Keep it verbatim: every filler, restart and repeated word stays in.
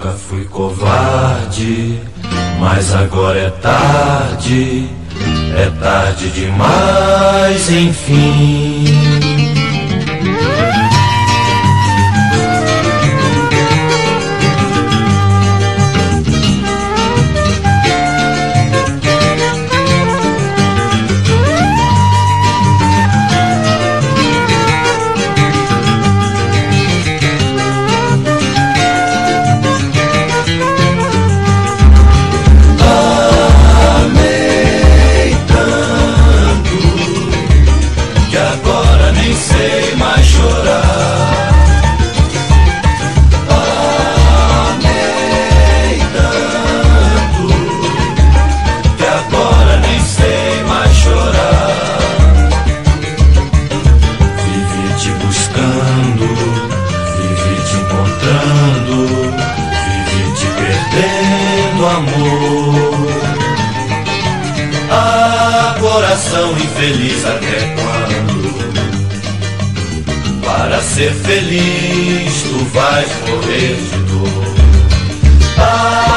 nunca fui covarde, mas agora é tarde, é tarde demais, enfim. Vivi te perdendo, amor. Ah, coração infeliz, até quando? Para ser feliz tu vais morrer de dor. Ah,